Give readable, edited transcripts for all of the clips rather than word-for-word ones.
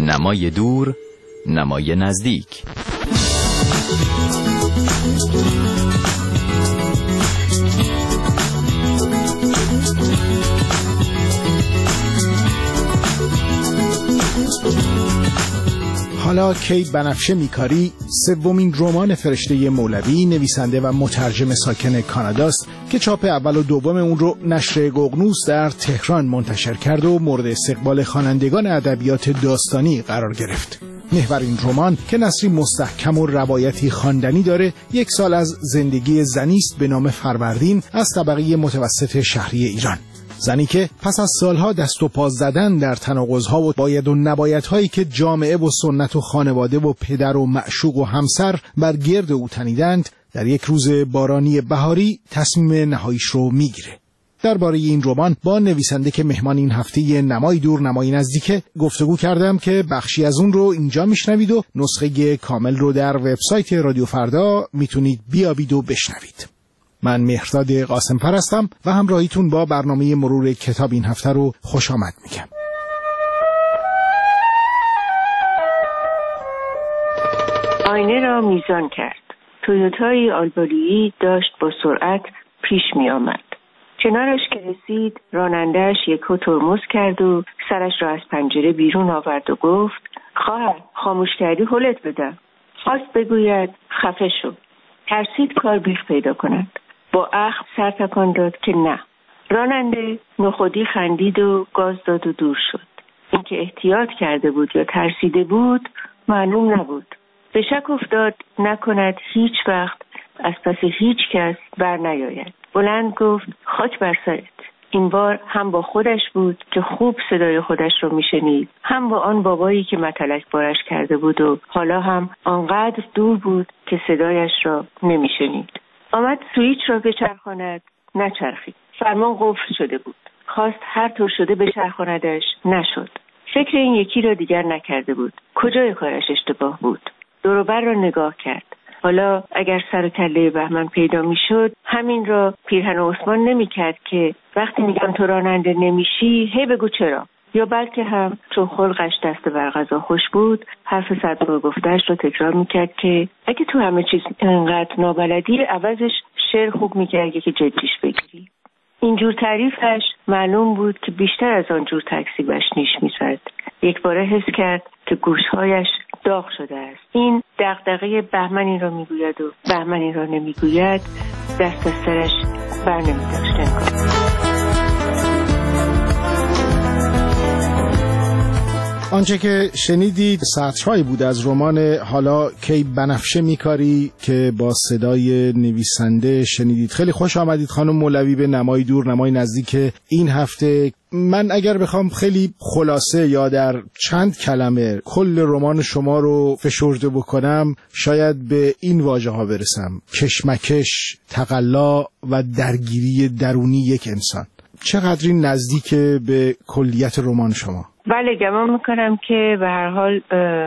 نمای دور، نمای نزدیک. حالا کیت بنفشه میکاری سومین رمان فرشته مولوی، نویسنده و مترجم ساکن کاناداست که چاپ اول و دوم اون رو نشر ققنوس در تهران منتشر کرد و مورد استقبال خوانندگان ادبیات داستانی قرار گرفت. محور این رمان که نثری مستحکم و روایتی خواندنی داره، 1 سال از زندگی زنی است به نام فروردین از طبقه متوسط شهری ایران. زنی که پس از سالها دست و پا زدن در تناقض‌ها و باید و نبایدهایی که جامعه و سنت و خانواده و پدر و معشوق و همسر بر گرد او تنیدند، در یک روز بارانی بهاری تصمیم نهاییش رو میگیره. درباره این رمان با نویسنده که مهمان این هفته نمای دور نمای نزدیک گفتگو کردم که بخشی از اون رو اینجا میشنوید و نسخه کامل رو در وبسایت رادیو فردا میتونید بیابید و بشنوید. من مهرداد قاسم‌فر هستم و همراهیتون با برنامه مرور کتاب این هفته رو خوش آمد میگم. آینه را میزان کرد. تویوتای آلبالویی داشت با سرعت پیش می آمد. کنارش که رسید راننده‌اش یکو ترمز کرد و سرش را از پنجره بیرون آورد و گفت: خواهر خاموش کردی هلت بدم. خواست بگوید خفه شو. ترسید کار بیخ پیدا کند. با اخم سر تکان داد که نه. راننده نخودی خندید و گاز داد و دور شد. اینکه احتیاط کرده بود یا ترسیده بود معلوم نبود. به شک افتاد نکند هیچ وقت از پس هیچ کس بر نیاید. بلند گفت: خاک بر سرت. این بار هم با خودش بود که خوب صدای خودش رو میشنید، هم با آن بابایی که متلک بارش کرده بود و حالا هم آنقدر دور بود که صدایش را نمیشنید. آمد سویچ را بچرخاند، نچرخید. فرمان قفل شده بود. خواست هر طور شده بچرخاندش، نشد. فکر این یکی را دیگر نکرده بود. کجای کارش اشتباه بود؟ دور و بر را نگاه کرد. حالا اگر سر و کله بهمن پیدا میشد، همین را پیرهن عثمان نمیکرد که وقتی میگم تو راننده نمیشی هی بگو چرا، یا بلکه هم چون خلقش دست بر غذا خوش بود حرف 100 بار گفته‌اش رو تکرار میکرد که اگه تو همه چیز انقدر نابلدی عوضش شعر خوب میکردی که جدیش بگیری. اینجور تعریفش معلوم بود که بیشتر از آنجور تکذیبش نیش میزد. یک باره حس کرد که گوشهایش داغ شده است. این دغدغه بهمنی را میگوید و بهمنی را نمیگوید، دست از سرش بر نمیداشت. آنچه که شنیدید سطرهایی بود از رمان حالا کیت بنفشه میکاری که با صدای نویسنده شنیدید. خیلی خوش آمدید خانم مولوی به نمای دور نمای نزدیک این هفته. من اگر بخوام خیلی خلاصه یا در چند کلمه کل رمان شما رو فشرده بکنم، شاید به این واژه ها برسم: کشمکش، تقلا و درگیری درونی یک انسان. چقدر این نزدیک به کلیت رمان شما؟ بله، گمان میکنم که به هر حال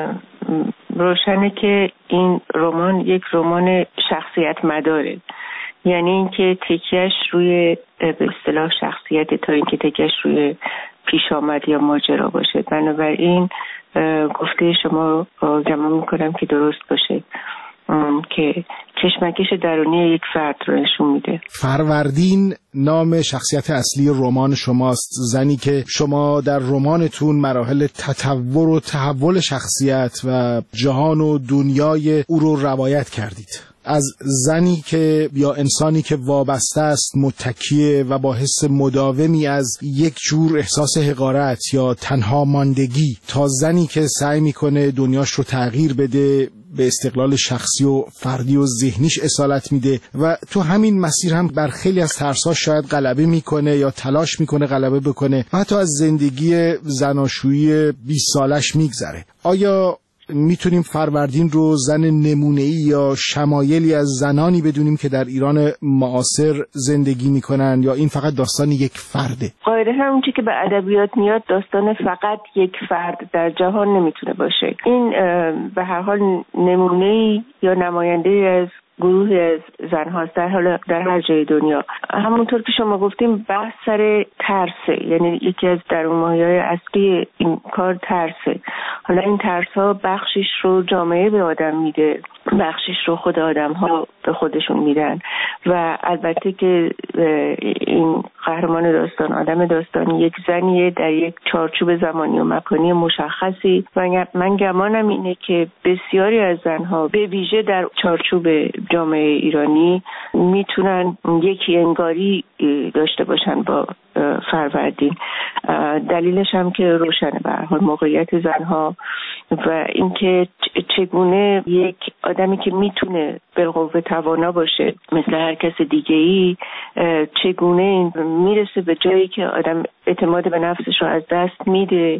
روشنه که این رمان یک رمان شخصیت مداره، یعنی اینکه تکیهش روی به اصطلاح شخصیت تا اینکه تکیهش روی پیش آمد یا ماجرا باشه. بنابراین گفته شما گمان میکنم که درست باشه که کشمکش درونی یک فرد رو نشون میده. فروردین نام شخصیت اصلی رمان شماست، زنی که شما در رمانتون مراحل تطور و تحول شخصیت و جهان و دنیای او رو روایت کردید. از زنی که یا انسانی که وابسته است، متکیه و با حس مداومی از یک جور احساس حقارت یا تنها ماندگی، تا زنی که سعی میکنه دنیاش رو تغییر بده، به استقلال شخصی و فردی و ذهنیش اصالت میده و تو همین مسیر هم بر خیلی از ترساش شاید غلبه میکنه یا تلاش میکنه غلبه بکنه و حتی از زندگی زناشویی 20 سالش میگذره. آیا میتونیم فروردین رو زن نمونه‌ای یا شمایلی از زنانی بدونیم که در ایران معاصر زندگی میکنن، یا این فقط داستان یک فرده؟ قاعده همون چی که به ادبیات میاد داستان فقط یک فرد در جهان نمیتونه باشه. این به هر حال نمونه‌ای یا نماینده‌ای از گروهی از زن‌ها در هر جای دنیا. همونطور که شما گفتیم بحث سر ترسه، یعنی یکی از درون‌مایه‌های اصلی این کار ترسه. حالا این ترس‌ها بخشش رو جامعه به آدم میده، بخشش رو خود آدم‌ها به خودشون میدن و البته که این قهرمان داستان، آدم داستان، یک زنیه در یک چارچوب زمانی و مکانی مشخصی و من گمانم اینه که بسیاری از زنها به ویژه در چارچوب جامعه ایرانی میتونن یکی انگاری داشته باشن با فروردین. دلیلش هم که روشنه به هر حال موقعیت زنها و اینکه چگونه یک آدمی که میتونه بالقوه توانا باشه مثل هر کس دیگه‌ای چگونه میرسه به جایی که آدم اعتماد به نفسش رو از دست میده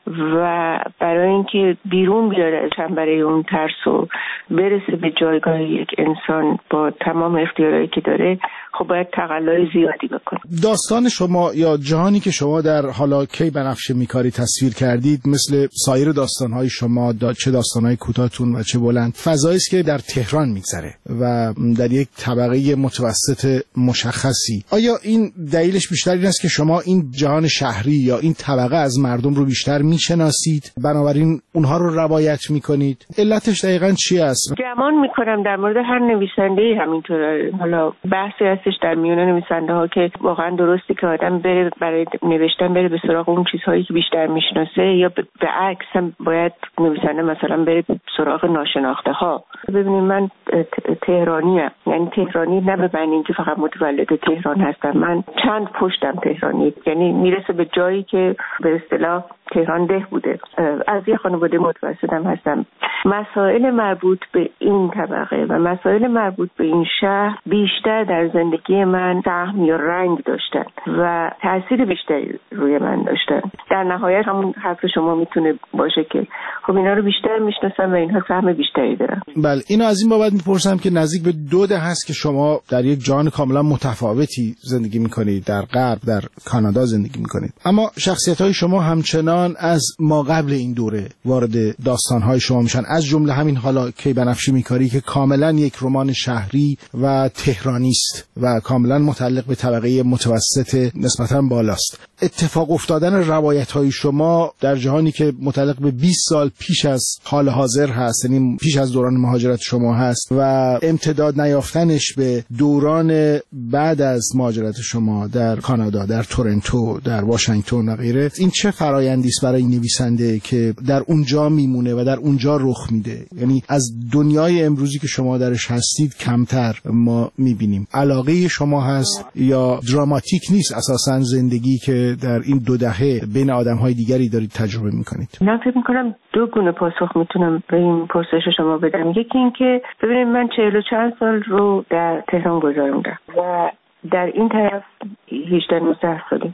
و برای اینکه بیرون بیاره از چنبره اون ترس و برسه به جایگاه یک انسان با تمام اختیارایی که داره، خب باید تقلای زیادی بکنه. داستان شما یا جهانی که شما در حالا کی بنفشه میکاری تصویر کردید مثل سایر داستانهای شما، چه داستانهای کوتاهتون و چه بلند، فضایی است که در تهران میگذره و در یک طبقه متوسط مشخصی. آیا این دلیلش بیشتر این است که شما این جهان شهری یا این طبقه از مردم رو بیشتر میشناسید بنابراین اونها رو روایت میکنید؟ علتش دقیقاً چی است؟ گمان میکنم در مورد هر نویسنده‌ای همینطوره. حالا بحثی هستش در میون نویسنده ها که واقعا درستی که آدم بره برای نوشتن بره به سراغ اون چیزهایی که بیشتر میشناسه یا به عکس هم باید نویسنده مثلا بره به سراغ ناشناخته ها. ببینید من تهرانیم، یعنی تهرانی نه به معنی اینکه فقط متولد تهران هستم، من چند پشتم تهرانی، یعنی میرسه به جایی که به اصطلاح تهران ده بوده. از یه خانواده متوسطم هستم. مسائل مربوط به این طبقه و مسائل مربوط به این شهر بیشتر در زندگی من سهم یا رنگ داشتن و تأثیر بیشتری روی من داشتن. در نهایت همون حرف شما میتونه باشه که خب اینا رو بیشتر میشناسم و اینها سهم بیشتری دارن. بله، اینو از این بابت میپرسم که نزدیک به 2 دهه هست که شما در یک جهان کاملا متفاوتی زندگی میکنید، در غرب، در کانادا زندگی میکنید، اما شخصیت‌های شما همچنان از ما قبل این دوره وارد داستان‌های شما میشن، از جمله همین حالا کی بنفشه میکاری که کاملا یک رمان شهری و تهرانی است و کاملا متعلق به طبقه متوسط نسبتاً بالاست. اتفاق افتادن روایت‌های شما در جهانی که متعلق به 20 سال پیش از حال حاضر هست، یعنی پیش از دوران مهاجرت شما هست و امتداد نیافتنش به دوران بعد از مهاجرت شما در کانادا، در تورنتو، در واشنگتن و غیره، این چه فرآیندی است برای نویسنده که در اونجا میمونه و در اونجا رخ میده؟ یعنی از دنیای امروزی که شما درش هستید کمتر ما میبینیم. علاقه شما هست یا دراماتیک نیست اساساً زندگی که در این 2 دهه بین آدم‌های دیگری دارید تجربه میکنید؟ من فکر میکنم 2 گونه پاسخ میتونم به این پرسش شما بدم. یکی این که ببینید من 40 و چند سال رو در تهران گذروندم و در این طرف 18-19 سالی.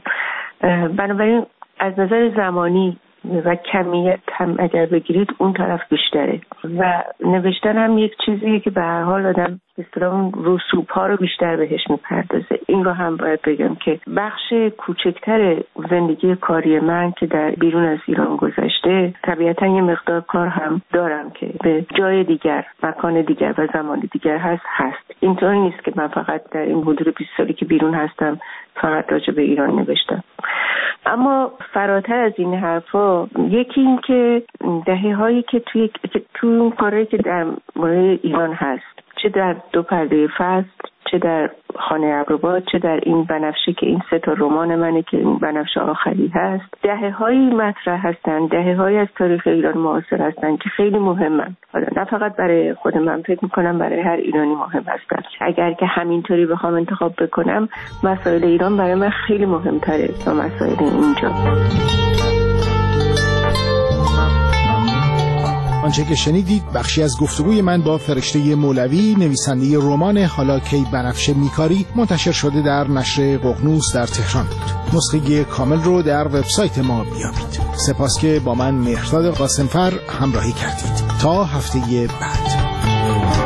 بنابراین از نظر زمانی و کمیت هم اگر بگیرید اون طرف بیشتره و نوشتن هم یک چیزیه که به هر حال آدم اصطلاحاً رسوب ها رو بیشتر بهش میپردازه. این رو هم باید بگم که بخش کوچکتر زندگی کاری من که در بیرون از ایران گذشته، طبیعتاً یه مقدار کار هم دارم که به جای دیگر، مکان دیگر و زمان دیگر هست. اینطوری نیست که من فقط در این حدود 20 سالی که بیرون هستم فقط راجع به ایران نوشتم. اما فراتر از این حرفا، یکی این که دهه‌هایی که تو اون کاری که در مورد ایران هست، چه در 2 پرده فصل، چه در خانه ابروباد، چه در این بنفشه که این 3 تا رمان منه که این بنفشه آخری هست، دهه‌هایی مطرح هستن، دهه‌هایی از تاریخ ایران معاصر هستن که خیلی مهمن. حالا نه فقط برای خود من، فکر می‌کنم برای هر ایرانی مهم هستن. اگر که همینطوری بخوام انتخاب بکنم، مسائل ایران برای من خیلی مهم‌تره تا مسائل اینجا. آنچه که شنیدید بخشی از گفتگوی من با فرشته مولوی، نویسنده رمان حالا کی بنفشه میکاری، منتشر شده در نشر ققنوس در تهران بود. نسخه کامل رو در وبسایت ما بیابید. سپاس که با من مهرداد قاسمفر همراهی کردید. تا هفته بعد.